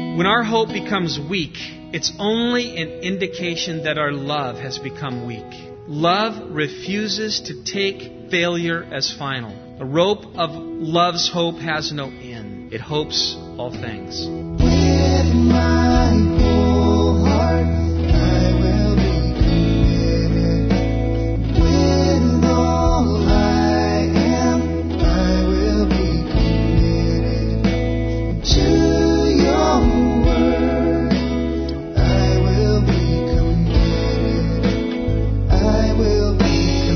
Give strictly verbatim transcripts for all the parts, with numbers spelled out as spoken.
When our hope becomes weak, it's only an indication that our love has become weak. Love refuses to take failure as final. The rope of love's hope has no end. It hopes all things. With my whole heart, I will be committed. With all I am, I will be committed to your word. I will be committed. I will be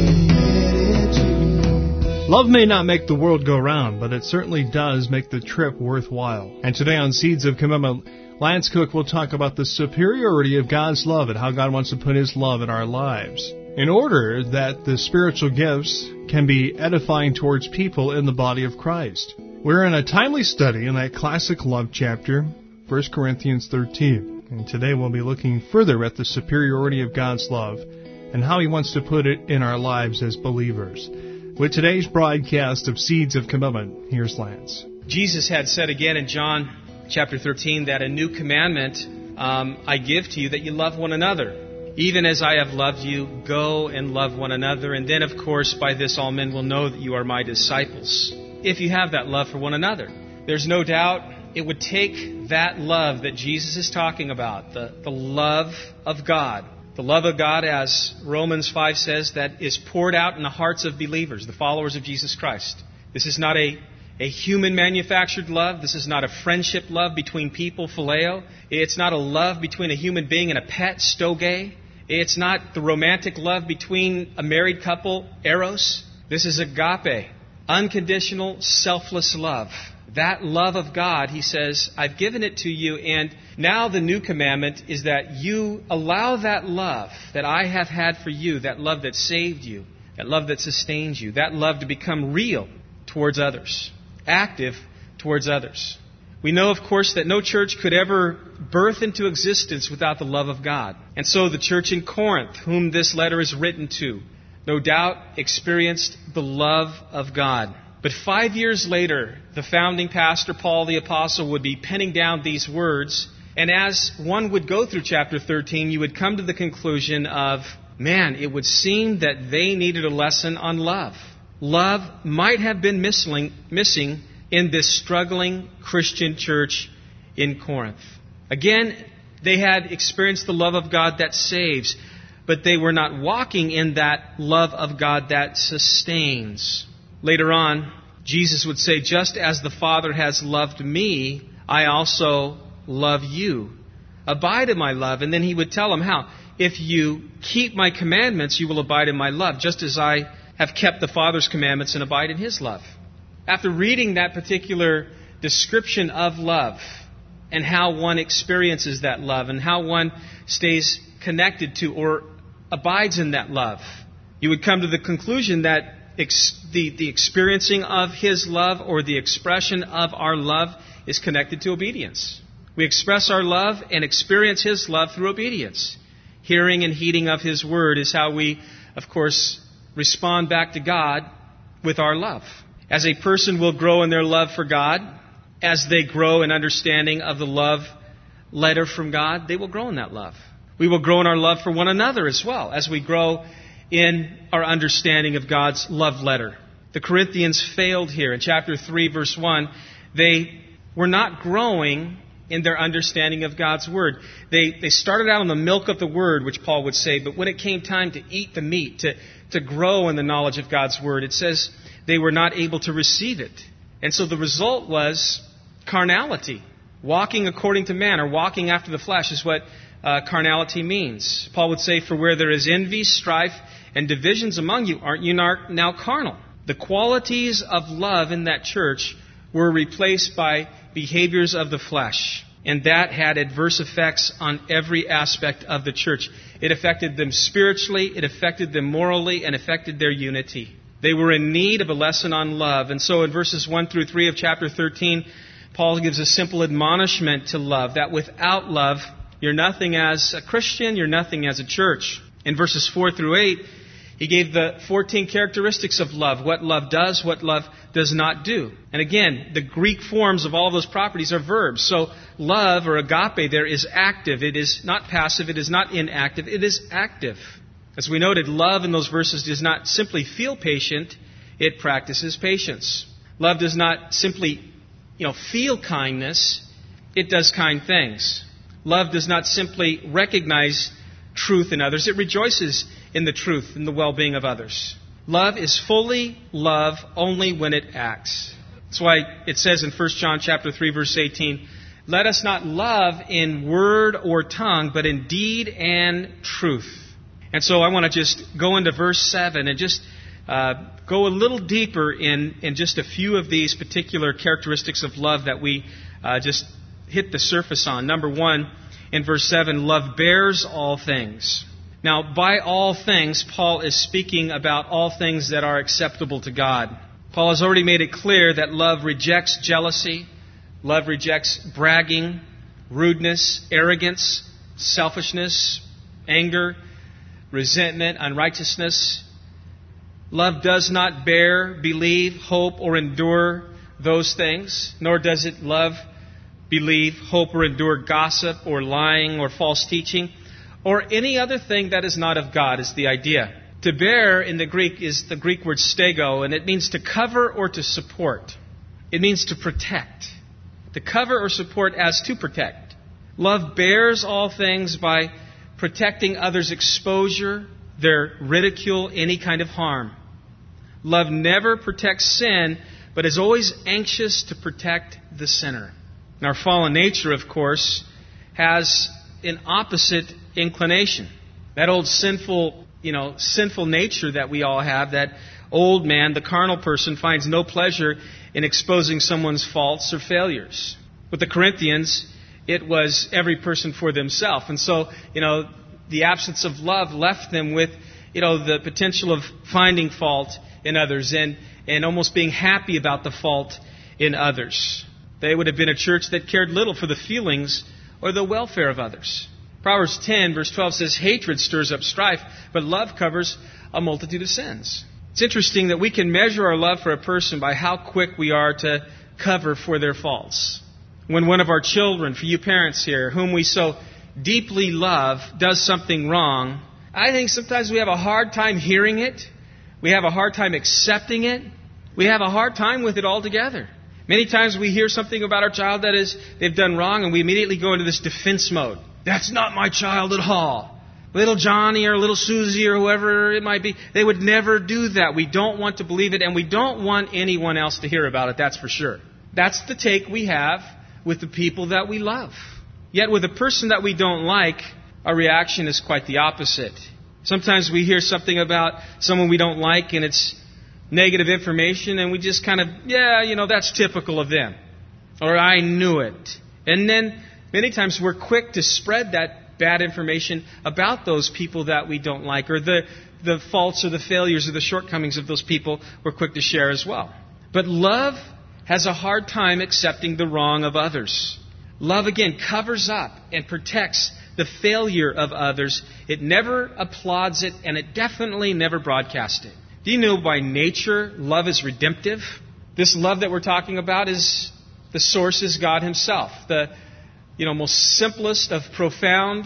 committed to you. Love may not make the world go round, but it certainly does make the trip worthwhile. And today on Seeds of Commitment, Lance Cook will talk about the superiority of God's love and how God wants to put His love in our lives, in order that the spiritual gifts can be edifying towards people in the body of Christ. We're in a timely study in that classic love chapter, First Corinthians thirteen. And today we'll be looking further at the superiority of God's love and how He wants to put it in our lives as believers. With today's broadcast of Seeds of Commitment, here's Lance. Jesus had said again in John chapter thirteen that a new commandment um, I give to you, that you love one another. Even as I have loved you, go and love one another. And then, of course, by this all men will know that you are my disciples, if you have that love for one another. There's no doubt it would take that love that Jesus is talking about, the, the love of God, the love of God, as Romans five says, that is poured out in the hearts of believers, the followers of Jesus Christ. This is not a, a human-manufactured love. This is not a friendship love between people, phileo. It's not a love between a human being and a pet, storge. It's not the romantic love between a married couple, eros. This is agape, unconditional, selfless love. That love of God, He says, I've given it to you, and now the new commandment is that you allow that love that I have had for you, that love that saved you, that love that sustains you, that love to become real towards others, active towards others. We know, of course, that no church could ever birth into existence without the love of God. And so the church in Corinth, whom this letter is written to, no doubt experienced the love of God. But five years later, the founding pastor, Paul the Apostle, would be penning down these words. And as one would go through chapter thirteen, you would come to the conclusion of, man, it would seem that they needed a lesson on love. Love might have been missing, missing in this struggling Christian church in Corinth. Again, they had experienced the love of God that saves, but they were not walking in that love of God that sustains. Later on, Jesus would say, just as the Father has loved me, I also love you. Abide in my love. And then He would tell them how. If you keep my commandments, you will abide in my love, just as I have kept the Father's commandments and abide in His love. After reading that particular description of love and how one experiences that love and how one stays connected to or abides in that love, you would come to the conclusion that Ex- the, the experiencing of His love or the expression of our love is connected to obedience. We express our love and experience His love through obedience. Hearing and heeding of His word is how we, of course, respond back to God with our love. As a person will grow in their love for God, as they grow in understanding of the love letter from God, they will grow in that love. We will grow in our love for one another as well, as we grow in our understanding of God's love letter. The Corinthians failed here. In chapter three, verse one, they were not growing in their understanding of God's word. They they started out on the milk of the word, which Paul would say, but when it came time to eat the meat, to, to grow in the knowledge of God's word, it says they were not able to receive it. And so the result was carnality. Walking according to man, or walking after the flesh, is what uh, carnality means. Paul would say, for where there is envy, strife, and divisions among you, aren't you now carnal? The qualities of love in that church were replaced by behaviors of the flesh. And that had adverse effects on every aspect of the church. It affected them spiritually, it affected them morally, and affected their unity. They were in need of a lesson on love. And so in verses one through three of chapter thirteen, Paul gives a simple admonishment to love, that without love, you're nothing as a Christian, you're nothing as a church. In verses four through eight, He gave the fourteen characteristics of love, what love does, what love does not do. And again, the Greek forms of all those properties are verbs. So love, or agape, there is active. It is not passive. It is not inactive. It is active. As we noted, love in those verses does not simply feel patient. It practices patience. Love does not simply, you know, feel kindness. It does kind things. Love does not simply recognize truth in others. It rejoices in the truth and the well-being of others. Love is fully love only when it acts. That's why it says in First John chapter three, verse eighteen, let us not love in word or tongue, but in deed and truth. And so I want to just go into verse seven and just uh, go a little deeper in, in just a few of these particular characteristics of love that we uh, just hit the surface on. Number one, in verse seven, love bears all things. Now, by all things, Paul is speaking about all things that are acceptable to God. Paul has already made it clear that love rejects jealousy, love rejects bragging, rudeness, arrogance, selfishness, anger, resentment, unrighteousness. Love does not bear, believe, hope, or endure those things, nor does it love, believe, hope, or endure gossip, or lying, or false teaching, or any other thing that is not of God, is the idea. To bear in the Greek is the Greek word stego, and it means to cover or to support. It means to protect. To cover or support as to protect. Love bears all things by protecting others' exposure, their ridicule, any kind of harm. Love never protects sin, but is always anxious to protect the sinner. And our fallen nature, of course, has an opposite inclination. That old sinful, you know, sinful nature that we all have, that old man, the carnal person, finds no pleasure in exposing someone's faults or failures. With the Corinthians, it was every person for themselves. And so, you know, the absence of love left them with, you know, the potential of finding fault in others and, and almost being happy about the fault in others. They would have been a church that cared little for the feelings or the welfare of others. Proverbs ten, verse twelve says, hatred stirs up strife, but love covers a multitude of sins. It's interesting that we can measure our love for a person by how quick we are to cover for their faults. When one of our children, for you parents here, whom we so deeply love, does something wrong, I think sometimes we have a hard time hearing it. We have a hard time accepting it. We have a hard time with it altogether. Many times we hear something about our child that is they've done wrong, and we immediately go into this defense mode. That's not my child at all. Little Johnny or little Susie or whoever it might be, they would never do that. We don't want to believe it, and we don't want anyone else to hear about it, that's for sure. That's the take we have with the people that we love. Yet with a person that we don't like, our reaction is quite the opposite. Sometimes we hear something about someone we don't like, and it's negative information, and we just kind of, yeah, you know, that's typical of them. Or I knew it. And then many times we're quick to spread that bad information about those people that we don't like, or the, the faults or the failures or the shortcomings of those people we're quick to share as well. But love has a hard time accepting the wrong of others. Love, again, covers up and protects the failure of others. It never applauds it, and it definitely never broadcasts it. Do you know by nature love is redemptive? This love that we're talking about is, the source is God Himself. The you know, most simplest of profound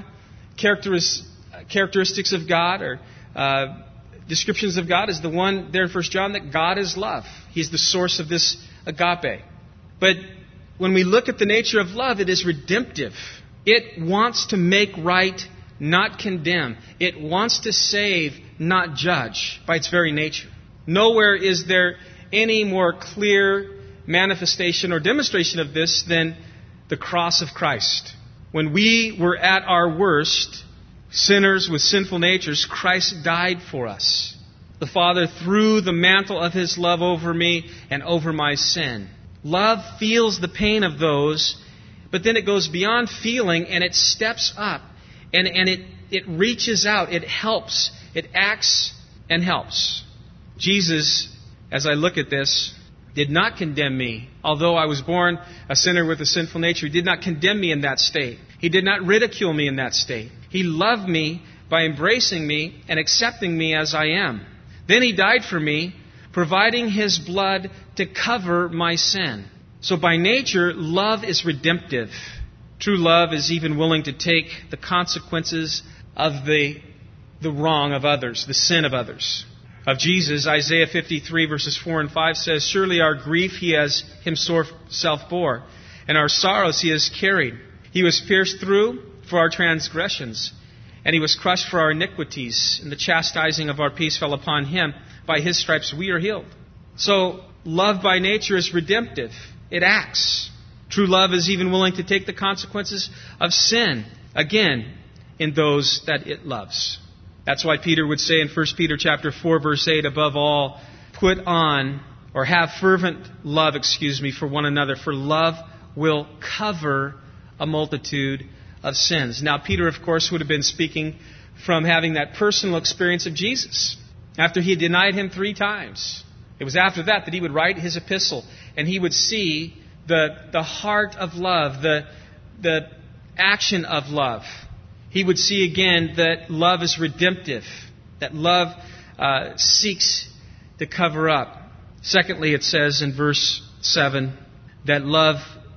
characteristics of God, or uh, descriptions of God, is the one there in First John, that God is love. He's the source of this agape. But when we look at the nature of love, it is redemptive. It wants to make right, not condemn. It wants to save, not judge, by its very nature. Nowhere is there any more clear manifestation or demonstration of this than the cross of Christ. When we were at our worst, sinners with sinful natures, Christ died for us. The Father threw the mantle of His love over me and over my sin. Love feels the pain of those, but then it goes beyond feeling, and it steps up, and, and it, it reaches out, it helps, it acts and helps. Jesus, as I look at this, did not condemn me. Although I was born a sinner with a sinful nature, He did not condemn me in that state. He did not ridicule me in that state. He loved me by embracing me and accepting me as I am. Then He died for me, providing His blood to cover my sin. So by nature, love is redemptive. True love is even willing to take the consequences of the, the wrong of others, the sin of others. Of Jesus, Isaiah fifty-three verses four and five says, "Surely our grief He has Himself bore, and our sorrows He has carried. He was pierced through for our transgressions, and He was crushed for our iniquities, and the chastising of our peace fell upon Him. By His stripes we are healed." So, love by nature is redemptive. It acts. True love is even willing to take the consequences of sin, again, in those that it loves. That's why Peter would say in First Peter chapter four, verse eight, above all, put on, or have fervent love, excuse me, for one another, for love will cover a multitude of sins. Now, Peter, of course, would have been speaking from having that personal experience of Jesus after He had denied Him three times. It was after that that he would write his epistle, and he would see the, the heart of love, the, the action of love. He would see again that love is redemptive, that love uh, seeks to cover up. Secondly, it says in verse seven that love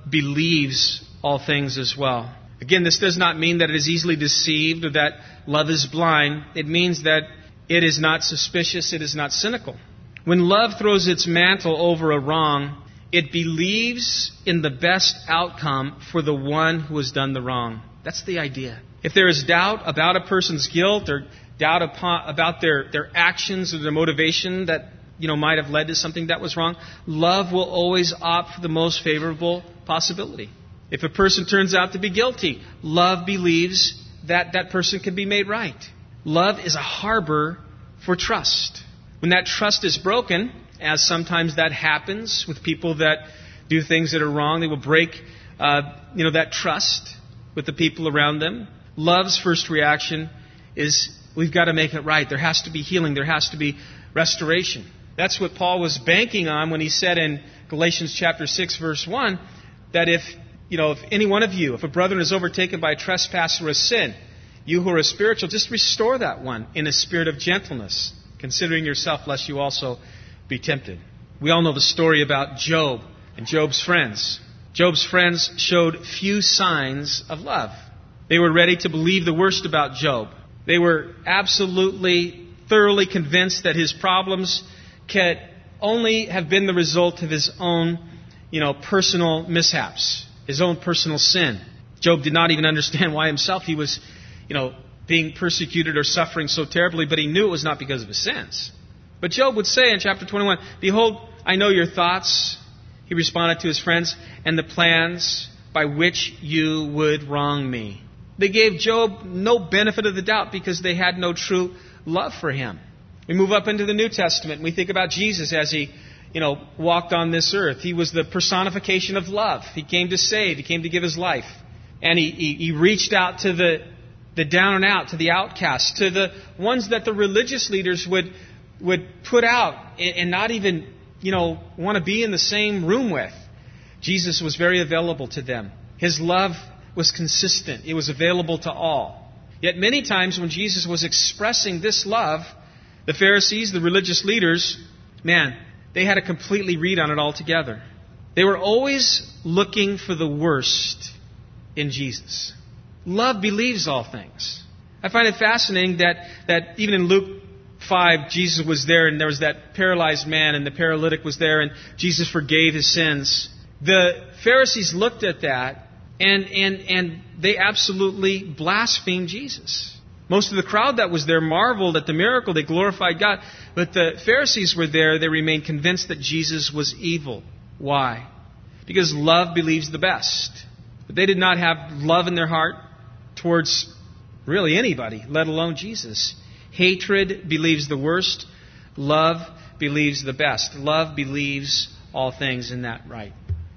believes all things as well. Again, this does not mean that it is easily deceived or that love is blind. It means that it is not suspicious, it is not cynical. When love throws its mantle over a wrong, it believes in the best outcome for the one who has done the wrong. That's the idea. If there is doubt about a person's guilt or doubt upon, about their, their actions or their motivation that you know might have led to something that was wrong, love will always opt for the most favorable possibility. If a person turns out to be guilty, love believes that that person can be made right. Love is a harbor for trust. When that trust is broken, as sometimes that happens with people that do things that are wrong, they will break uh, you know, that trust with the people around them. Love's first reaction is, we've got to make it right. There has to be healing. There has to be restoration. That's what Paul was banking on when he said in Galatians chapter six, verse one, that if, you know, if any one of you, if a brother is overtaken by a trespass or a sin, you who are spiritual, just restore that one in a spirit of gentleness, considering yourself, lest you also be tempted. We all know the story about Job and Job's friends. Job's friends showed few signs of love. They were ready to believe the worst about Job. They were absolutely, thoroughly convinced that his problems could only have been the result of his own, you know, personal mishaps, his own personal sin. Job did not even understand why himself he was, you know, being persecuted or suffering so terribly, but he knew it was not because of his sins. But Job would say in chapter twenty-one, "Behold, I know your thoughts," he responded to his friends, "and the plans by which you would wrong me." They gave Job no benefit of the doubt because they had no true love for him. We move up into the New Testament and we think about Jesus as he, you know, walked on this earth. He was the personification of love. He came to save. He came to give his life. And he, he, he reached out to the, the down and out, to the outcasts, to the ones that the religious leaders would would put out and, and not even, you know, want to be in the same room with. Jesus was very available to them. His love was consistent. It was available to all. Yet many times when Jesus was expressing this love, the Pharisees, the religious leaders, man, they had a completely read on it altogether. They were always looking for the worst in Jesus. Love believes all things. I find it fascinating that, that even in Luke five, Jesus was there and there was that paralyzed man and the paralytic was there and Jesus forgave his sins. The Pharisees looked at that and, and, and they absolutely blasphemed Jesus. Most of the crowd that was there marveled at the miracle. They glorified God. But the Pharisees were there. They remained convinced that Jesus was evil. Why? Because love believes the best. But they did not have love in their heart towards really anybody, let alone Jesus. Hatred believes the worst. Love believes the best. Love believes all things in that right.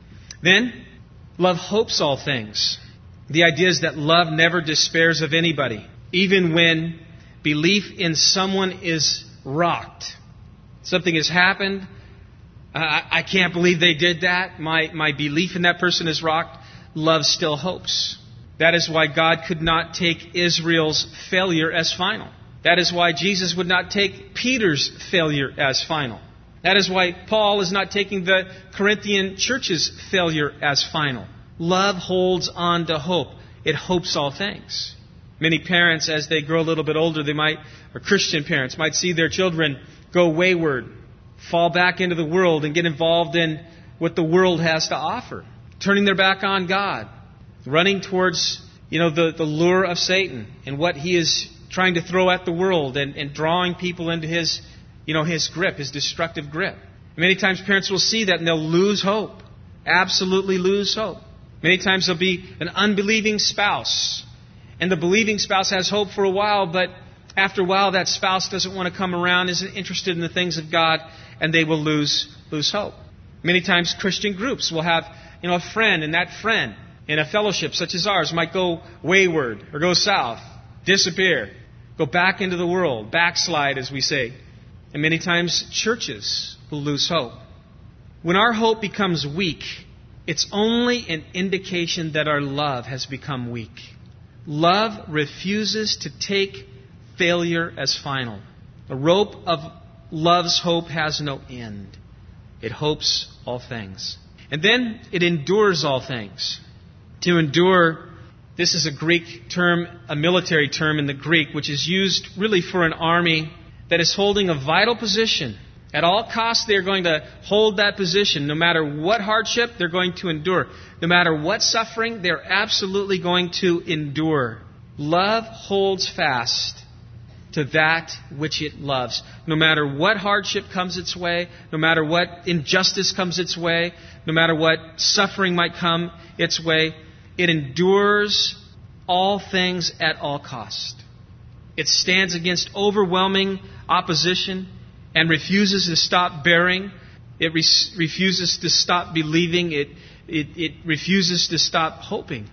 Then, love hopes all things. The idea is that love never despairs of anybody. Even when belief in someone is rocked. Something has happened. I, I can't believe they did that. My, my belief in that person is rocked. Love still hopes. That is why God could not take Israel's failure as final. That is why Jesus would not take Peter's failure as final. That is why Paul is not taking the Corinthian church's failure as final. Love holds on to hope. It hopes all things. Many parents, as they grow a little bit older, they might, or Christian parents, might see their children go wayward, fall back into the world and get involved in what the world has to offer, turning their back on God, running towards, you know, the, the lure of Satan and what he is trying to throw at the world and, and drawing people into his, you know, his grip, his destructive grip. Many times parents will see that and they'll lose hope. Absolutely lose hope. Many times there'll be an unbelieving spouse. And the believing spouse has hope for a while, but after a while that spouse doesn't want to come around, isn't interested in the things of God, and they will lose lose hope. Many times Christian groups will have, you know, a friend, and that friend in a fellowship such as ours might go wayward or go south, disappear, go back into the world, backslide, as we say. And many times churches will lose hope. When our hope becomes weak, it's only an indication that our love has become weak. Love refuses to take failure as final. The rope of love's hope has no end. It hopes all things. And then it endures all things. To endure, this is a Greek term, a military term in the Greek, which is used really for an army that is holding a vital position. At all costs, they're going to hold that position. No matter what hardship, they're going to endure. No matter what suffering, they're absolutely going to endure. Love holds fast to that which it loves. No matter what hardship comes its way, no matter what injustice comes its way, no matter what suffering might come its way, it endures all things at all cost. It stands against overwhelming opposition and refuses to stop bearing. It re- refuses to stop believing. It, it, it refuses to stop hoping.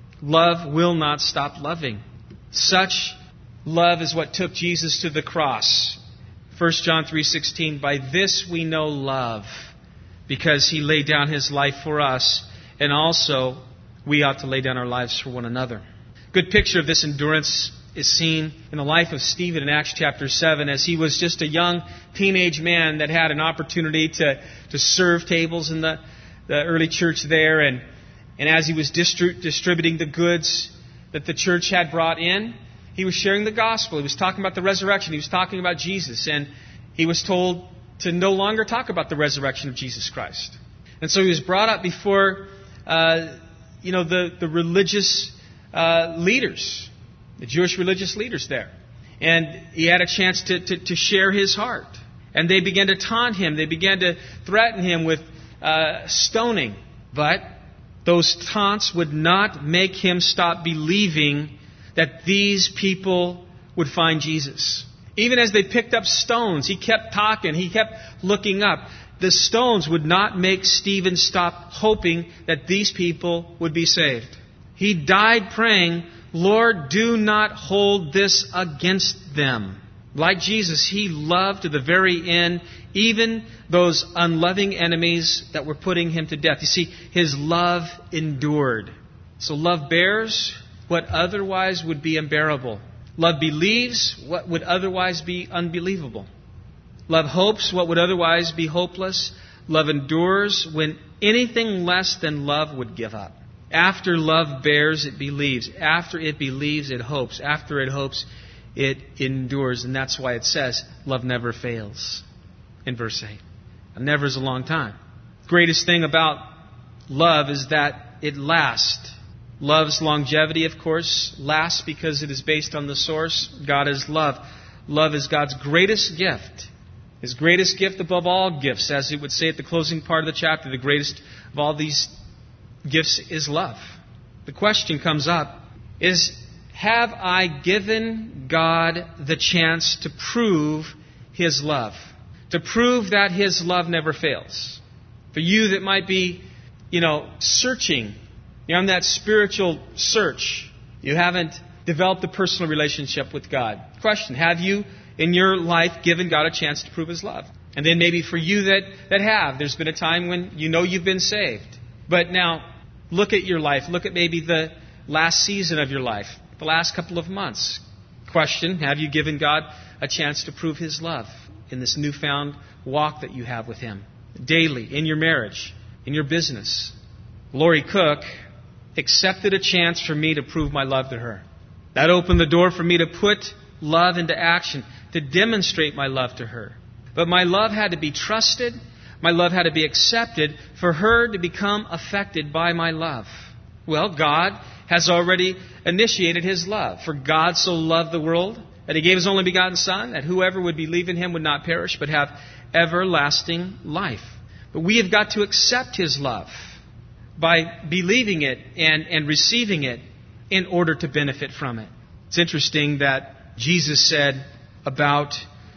Love will not stop loving. Such love is what took Jesus to the cross. First John three sixteen, by this we know love, because he laid down his life for us, and also we ought to lay down our lives for one another. Good picture of this endurance is seen in the life of Stephen in Acts chapter seven, as he was just a young teenage man that had an opportunity to, to serve tables in the, the early church there. And, and as he was distri- distributing the goods that the church had brought in, he was sharing the gospel. He was talking about the resurrection. He was talking about Jesus. And he was told to no longer talk about the resurrection of Jesus Christ. And so he was brought up before uh, you know, the, the religious uh, leaders, the Jewish religious leaders there. And he had a chance to, to, to share his heart. And they began to taunt him. They began to threaten him with uh, stoning. But those taunts would not make him stop believing that these people would find Jesus. Even as they picked up stones, he kept talking. He kept looking up. The stones would not make Stephen stop hoping that these people would be saved. He died praying, Lord, do not hold this against them. Like Jesus, he loved to the very end, even those unloving enemies that were putting him to death. You see, his love endured. So love bears what otherwise would be unbearable. Love believes what would otherwise be unbelievable. Love hopes what would otherwise be hopeless. Love endures when anything less than love would give up. After love bears, it believes. After it believes, it hopes. After it hopes, it endures. And that's why it says, love never fails in verse eight. Never is a long time. The greatest thing about love is that it lasts. Love's longevity, of course, lasts because it is based on the source. God is love. Love is God's greatest gift. His greatest gift above all gifts, as it would say at the closing part of the chapter, the greatest of all these gifts is love. The question comes up is, have I given God the chance to prove His love? To prove that His love never fails? For you that might be, you know, searching, you're on that spiritual search. You haven't developed a personal relationship with God. Question, have you in your life given God a chance to prove His love? And then maybe for you that, that have, there's been a time when you know you've been saved. But now, look at your life. Look at maybe the, last season of your life, the last couple of months. Question, have you given God a chance to prove His love in this newfound walk that you have with Him? Daily, in your marriage, in your business. Lori Cook accepted a chance for me to prove my love to her. That opened the door for me to put love into action, to demonstrate my love to her. But my love had to be trusted. My love had to be accepted for her to become affected by my love. Well, God has already initiated His love. For God so loved the world that He gave His only begotten Son, that whoever would believe in Him would not perish, but have everlasting life. But we have got to accept His love by believing it and, and receiving it in order to benefit from it. It's interesting that Jesus said about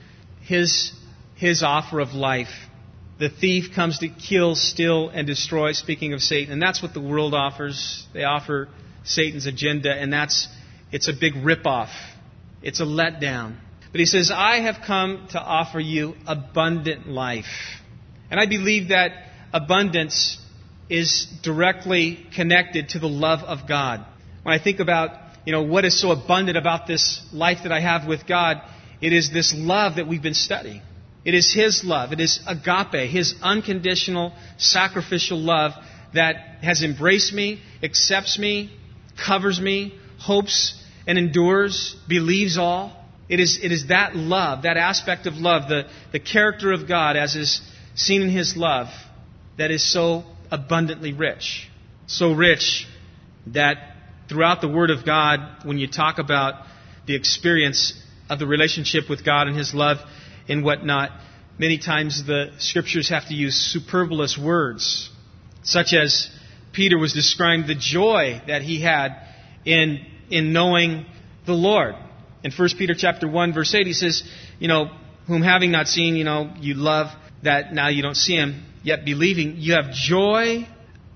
His, His offer of life, the thief comes to kill, steal, and destroy, speaking of Satan. And that's what the world offers. They offer Satan's agenda, and that's it's a big ripoff. It's a letdown. But He says, I have come to offer you abundant life. And I believe that abundance is directly connected to the love of God. When I think about, you know, what is so abundant about this life that I have with God, it is this love that we've been studying. It is His love. It is agape, His unconditional, sacrificial love that has embraced me, accepts me, covers me, hopes and endures, believes all. It is, it is that love, that aspect of love, the, the character of God as is seen in His love, that is so abundantly rich. So rich that throughout the Word of God, when you talk about the experience of the relationship with God and His love and whatnot, many times the Scriptures have to use superfluous words, such as Peter was describing the joy that he had in, in knowing the Lord. In First Peter chapter one, verse eight, he says, you know, whom having not seen, you know, you love, that now you don't see Him, yet believing, you have joy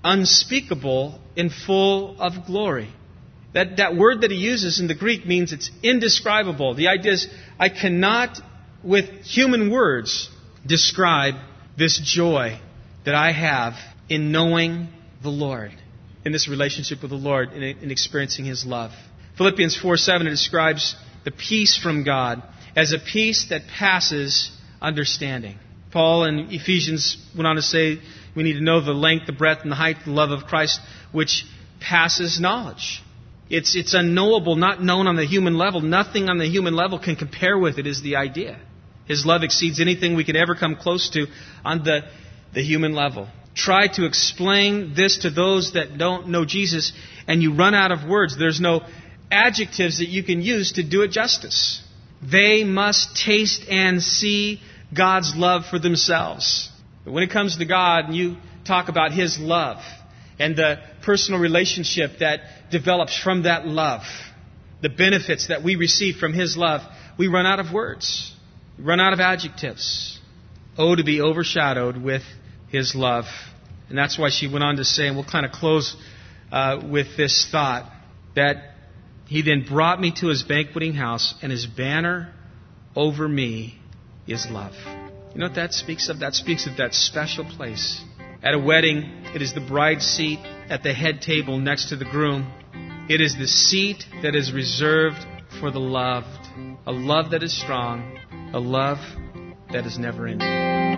unspeakable and full of glory. That, that word that he uses in the Greek means it's indescribable. The idea is, I cannot, with human words, describe this joy that I have in knowing the Lord, in this relationship with the Lord, in, in experiencing His love. Philippians four seven, it describes the peace from God as a peace that passes understanding. Paul in Ephesians went on to say we need to know the length, the breadth, and the height, the love of Christ, which passes knowledge. It's, it's unknowable, not known on the human level. Nothing on the human level can compare with it, is the idea. His love exceeds anything we could ever come close to on the, the human level. Try to explain this to those that don't know Jesus, and you run out of words. There's no adjectives that you can use to do it justice. They must taste and see God's love for themselves. But when it comes to God, and you talk about His love and the personal relationship that develops from that love, the benefits that we receive from His love, we run out of words. We run out of adjectives. Oh, to be overshadowed with His love. And that's why she went on to say, and we'll kind of close uh, with this thought, that He then brought me to His banqueting house, and His banner over me is love. You know what that speaks of? That speaks of that special place. At a wedding, it is the bride's seat at the head table next to the groom. It is the seat that is reserved for the loved. A love that is strong. A love that is never ending.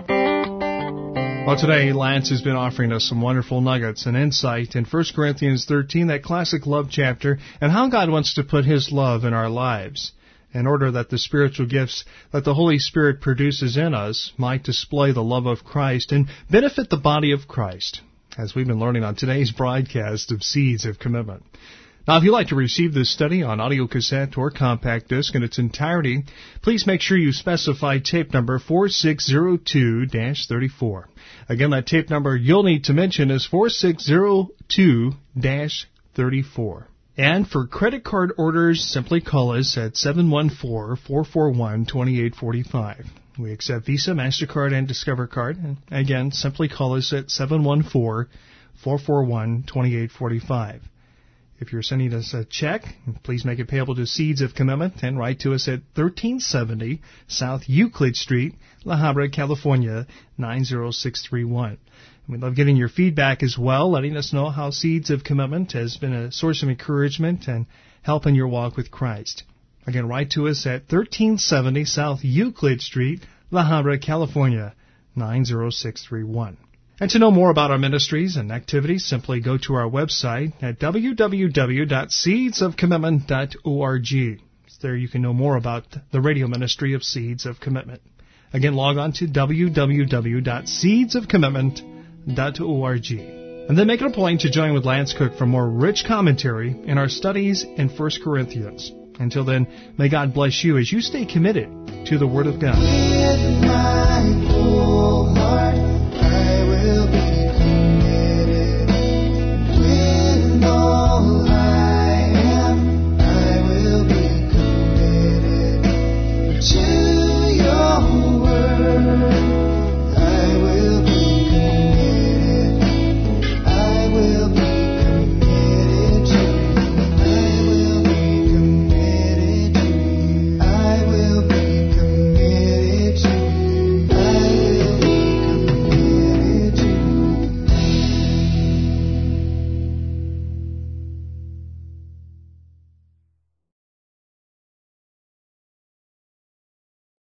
Well, today, Lance has been offering us some wonderful nuggets and insight in First Corinthians thirteen, that classic love chapter, and how God wants to put His love in our lives, in order that the spiritual gifts that the Holy Spirit produces in us might display the love of Christ and benefit the body of Christ, as we've been learning on today's broadcast of Seeds of Commitment. Now, if you'd like to receive this study on audio cassette or compact disc in its entirety, please make sure you specify tape number four six zero two dash thirty-four. Again, that tape number you'll need to mention is four six zero two dash thirty-four. And for credit card orders, simply call us at seven one four, four four one, two eight four five. We accept Visa, MasterCard, and Discover Card. And again, simply call us at seven one four, four four one, two eight four five. If you're sending us a check, please make it payable to Seeds of Commitment and write to us at thirteen seventy South Euclid Street, La Habra, California, nine zero six three one. We love getting your feedback as well, letting us know how Seeds of Commitment has been a source of encouragement and help in your walk with Christ. Again, write to us at thirteen seventy South Euclid Street, La Habra, California, nine zero six three one. And to know more about our ministries and activities, simply go to our website at w w w dot seeds of commitment dot org. There you can know more about the radio ministry of Seeds of Commitment. Again, log on to w w w dot seeds of commitment dot org. And then make it a point to join with Lance Cook for more rich commentary in our studies in First Corinthians. Until then, may God bless you as you stay committed to the Word of God.